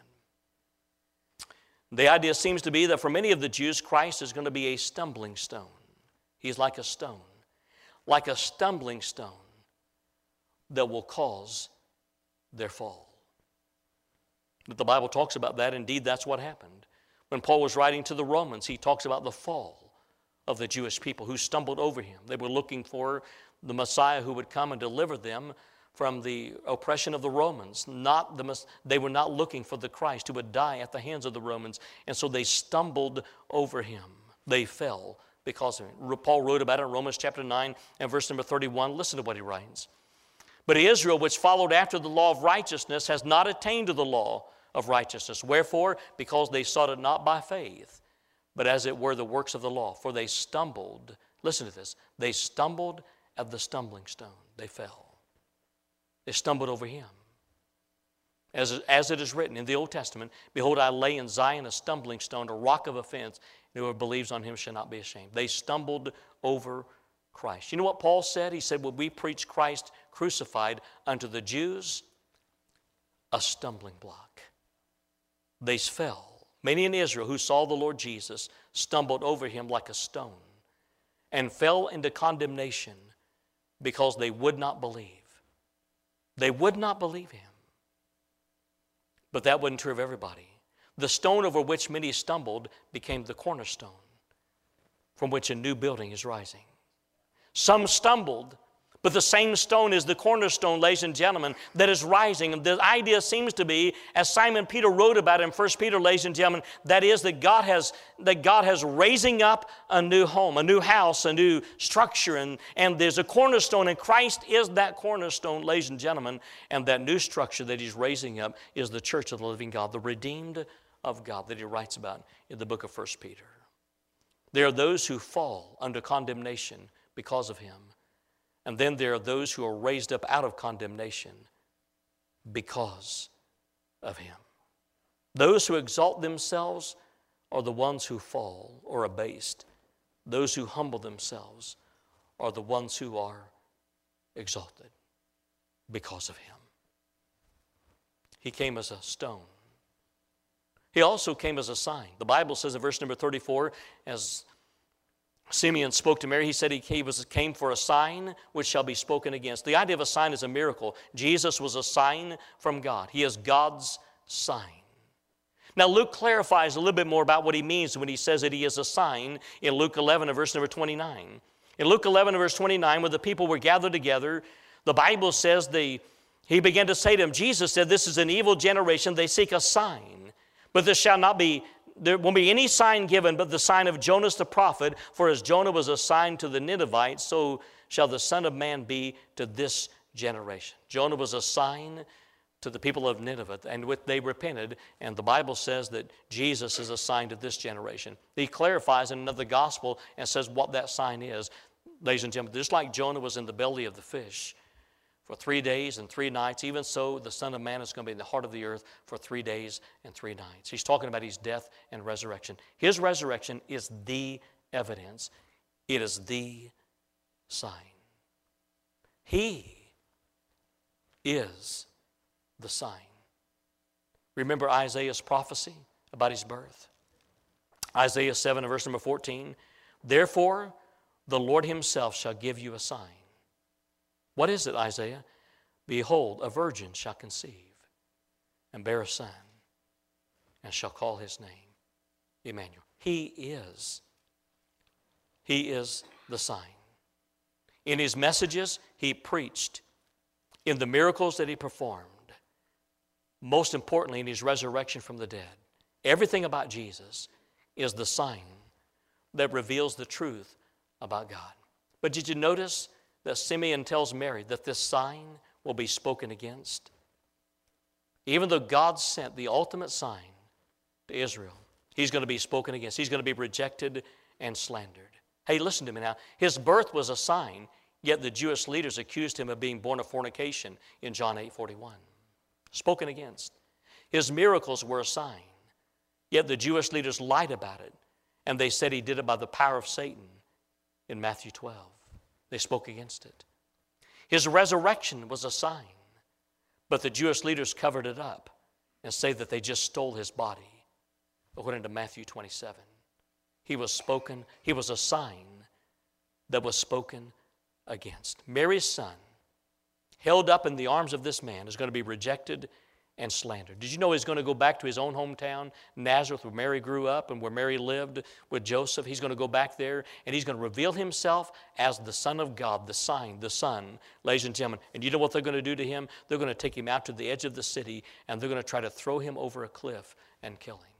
The idea seems to be that for many of the Jews, Christ is going to be a stumbling stone. He's like a stone, like a stumbling stone that will cause their fall. But the Bible talks about that. Indeed, that's what happened. When Paul was writing to the Romans, he talks about the fall of the Jewish people who stumbled over him. They were looking for the Messiah who would come and deliver them from the oppression of the Romans. They were not looking for the Christ who would die at the hands of the Romans, and so they stumbled over him. They fell because of him. Paul wrote about it in Romans chapter 9 and verse number 31. Listen to what he writes. But Israel, which followed after the law of righteousness, has not attained to the law of righteousness. Wherefore? Because they sought it not by faith, but as it were the works of the law. For they stumbled, listen to this, they stumbled at the stumbling stone. They fell. They stumbled over him. As it is written in the Old Testament, behold, I lay in Zion a stumbling stone, a rock of offense, and whoever believes on him shall not be ashamed. They stumbled over Christ. You know what Paul said? He said, well, we preach Christ crucified unto the Jews, a stumbling block. They fell. Many in Israel who saw the Lord Jesus stumbled over him like a stone and fell into condemnation because they would not believe. They would not believe him. But that wasn't true of everybody. The stone over which many stumbled became the cornerstone from which a new building is rising. Some stumbled, but the same stone is the cornerstone, ladies and gentlemen, that is rising. And the idea seems to be, as Simon Peter wrote about in 1 Peter, ladies and gentlemen, that is that God has raising up a new home, a new house, a new structure, and there's a cornerstone, and Christ is that cornerstone, ladies and gentlemen, and that new structure that he's raising up is the church of the living God, the redeemed of God that he writes about in the book of 1 Peter. There are those who fall under condemnation because of him. And then there are those who are raised up out of condemnation because of him. Those who exalt themselves are the ones who fall or are abased. Those who humble themselves are the ones who are exalted because of him. He came as a stone. He also came as a sign. The Bible says in verse number 34, as Simeon spoke to Mary, he said he came for a sign which shall be spoken against. The idea of a sign is a miracle. Jesus was a sign from God. He is God's sign. Now Luke clarifies a little bit more about what he means when he says that he is a sign in Luke 11 and verse number 29. In Luke 11 and verse 29, when the people were gathered together, the Bible says he began to say to them, Jesus said, this is an evil generation, they seek a sign. But there won't be any sign given but the sign of Jonas the prophet, for as Jonah was a sign to the Ninevites, so shall the Son of Man be to this generation. Jonah was a sign to the people of Nineveh, and they repented, and the Bible says that Jesus is a sign to this generation. He clarifies in another gospel and says what that sign is. Ladies and gentlemen, just like Jonah was in the belly of the fish for 3 days and 3 nights, even so the Son of Man is going to be in the heart of the earth for 3 days and 3 nights. He's talking about his death and resurrection. His resurrection is the evidence. It is the sign. He is the sign. Remember Isaiah's prophecy about his birth? Isaiah 7 and verse number 14. Therefore, the Lord himself shall give you a sign. What is it, Isaiah? Behold, a virgin shall conceive and bear a son and shall call his name Emmanuel. He is the sign. In his messages, he preached. In the miracles that he performed. Most importantly, in his resurrection from the dead. Everything about Jesus is the sign that reveals the truth about God. But did you notice that Simeon tells Mary that this sign will be spoken against? Even though God sent the ultimate sign to Israel, he's going to be spoken against. He's going to be rejected and slandered. Hey, listen to me now. His birth was a sign, yet the Jewish leaders accused him of being born of fornication in John 8:41. Spoken against. His miracles were a sign, yet the Jewish leaders lied about it, and they said he did it by the power of Satan in Matthew 12. They spoke against it. His resurrection was a sign, but the Jewish leaders covered it up and say that they just stole his body, according to Matthew 27. He was a sign that was spoken against. Mary's son, held up in the arms of this man, is going to be rejected and slandered. Did you know he's going to go back to his own hometown, Nazareth, where Mary grew up and where Mary lived with Joseph? He's going to go back there and he's going to reveal himself as the Son of God, the sign, the Son, ladies and gentlemen. And you know what they're going to do to him? They're going to take him out to the edge of the city and they're going to try to throw him over a cliff and kill him.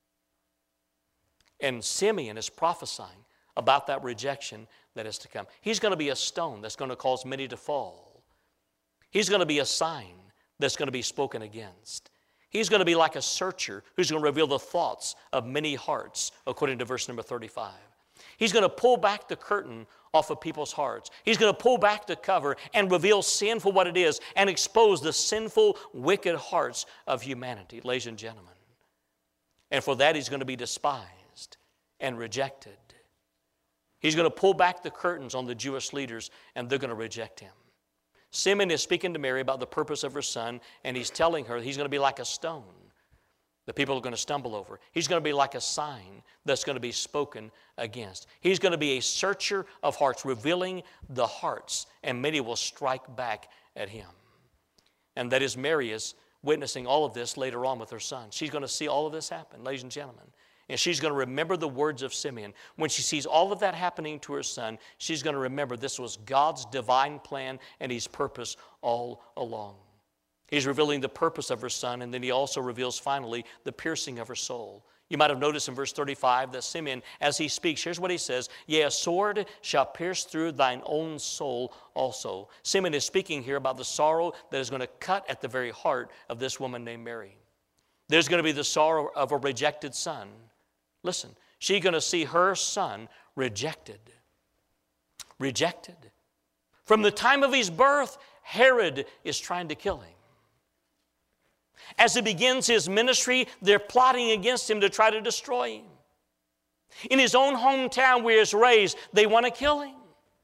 And Simeon is prophesying about that rejection that is to come. He's going to be a stone that's going to cause many to fall. He's going to be a sign that's going to be spoken against. He's going to be like a searcher who's going to reveal the thoughts of many hearts, according to verse number 35. He's going to pull back the curtain off of people's hearts. He's going to pull back the cover and reveal sin for what it is and expose the sinful, wicked hearts of humanity, ladies and gentlemen. And for that, he's going to be despised and rejected. He's going to pull back the curtains on the Jewish leaders and they're going to reject him. Simeon is speaking to Mary about the purpose of her son, and he's telling her he's going to be like a stone that people are going to stumble over. He's going to be like a sign that's going to be spoken against. He's going to be a searcher of hearts, revealing the hearts, and many will strike back at him. And that is Mary is witnessing all of this later on with her son. She's going to see all of this happen, ladies and gentlemen. And she's going to remember the words of Simeon. When she sees all of that happening to her son, she's going to remember this was God's divine plan and his purpose all along. He's revealing the purpose of her son, and then he also reveals finally the piercing of her soul. You might have noticed in verse 35 that Simeon, as he speaks, here's what he says, yea, a sword shall pierce through thine own soul also. Simeon is speaking here about the sorrow that is going to cut at the very heart of this woman named Mary. There's going to be the sorrow of a rejected son. Listen, She's going to see her son rejected. Rejected. From the time of his birth, Herod is trying to kill him. As he begins his ministry, they're plotting against him to try to destroy him. In his own hometown where he was raised, they want to kill him.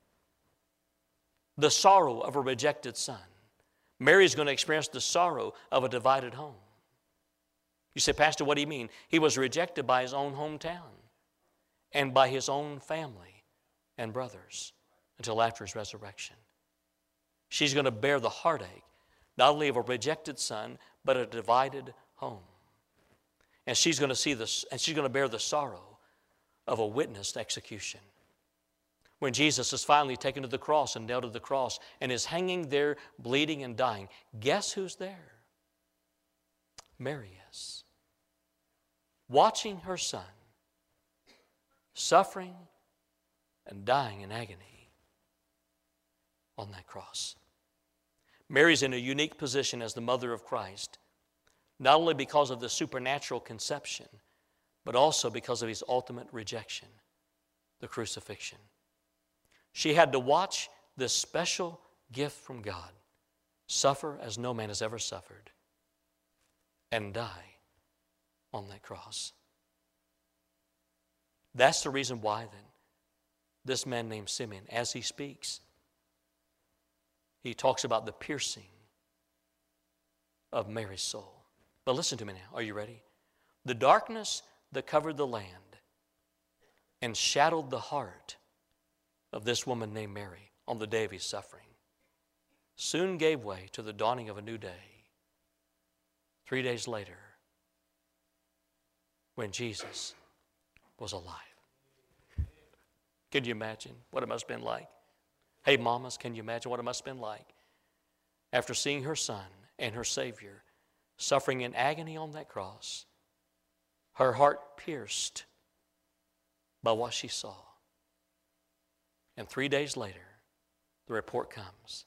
The sorrow of a rejected son. Mary's going to experience the sorrow of a divided home. You say, Pastor, what do you mean? He was rejected by his own hometown and by his own family and brothers until after his resurrection. She's going to bear the heartache, not only of a rejected son, but a divided home. And she's going to see this, and she's going to bear the sorrow of a witnessed execution. When Jesus is finally taken to the cross and nailed to the cross and is hanging there bleeding and dying, guess who's there? Mary is. Watching her son suffering and dying in agony on that cross. Mary's in a unique position as the mother of Christ, not only because of the supernatural conception, but also because of his ultimate rejection, the crucifixion. She had to watch this special gift from God suffer as no man has ever suffered and die on that cross. That's the reason why then this man named Simeon, as he speaks, he talks about the piercing of Mary's soul. But listen to me now. Are you ready? The darkness that covered the land and shadowed the heart of this woman named Mary on the day of his suffering soon gave way to the dawning of a new day 3 days later when Jesus was alive. Can you imagine what it must have been like? Hey, mamas, can you imagine what it must have been like after seeing her son and her Savior suffering in agony on that cross, her heart pierced by what she saw. And 3 days later, the report comes.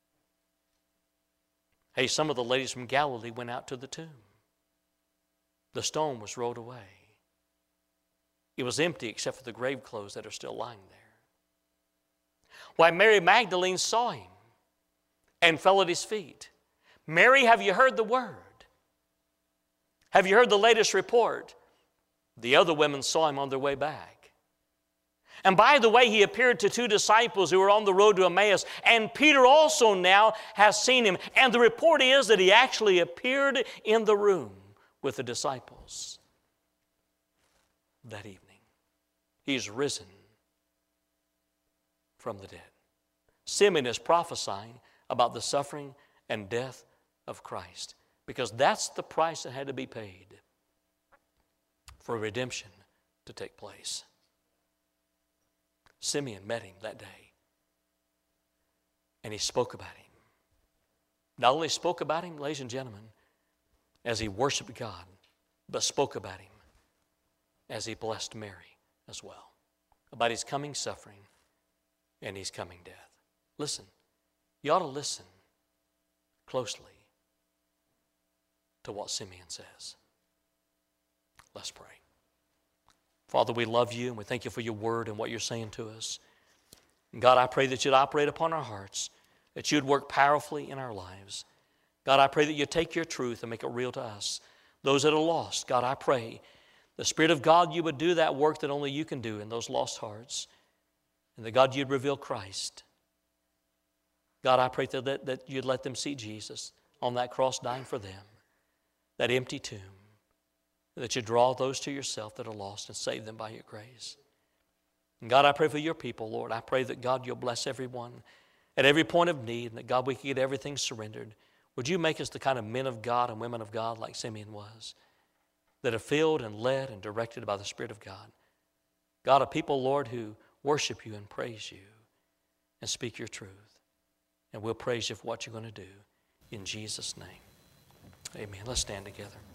Hey, some of the ladies from Galilee went out to the tomb. The stone was rolled away. It was empty except for the grave clothes that are still lying there. Why, Mary Magdalene saw him and fell at his feet. Mary, have you heard the word? Have you heard the latest report? The other women saw him on their way back. And by the way, he appeared to 2 disciples who were on the road to Emmaus, and Peter also now has seen him. And the report is that he actually appeared in the room with the disciples that evening. He's risen from the dead. Simeon is prophesying about the suffering and death of Christ, because that's the price that had to be paid for redemption to take place. Simeon met him that day, and he spoke about him. Not only spoke about him, ladies and gentlemen, as he worshiped God, but spoke about him as he blessed Mary as well, about his coming suffering and his coming death. Listen, you ought to listen closely to what Simeon says. Let's pray. Father, we love you and we thank you for your word and what you're saying to us. And God, I pray that you'd operate upon our hearts, that you'd work powerfully in our lives. God, I pray that you'd take your truth and make it real to us. Those that are lost, God, I pray the Spirit of God, you would do that work that only you can do in those lost hearts. And that, God, you'd reveal Christ. God, I pray that you'd let them see Jesus on that cross dying for them, that empty tomb, that you draw those to yourself that are lost and save them by your grace. And God, I pray for your people, Lord. I pray that, God, you'll bless everyone at every point of need, and that, God, we can get everything surrendered. Would you make us the kind of men of God and women of God like Simeon was, that are filled and led and directed by the Spirit of God? God, a people, Lord, who worship you and praise you and speak your truth. And we'll praise you for what you're going to do. In Jesus' name, amen. Let's stand together.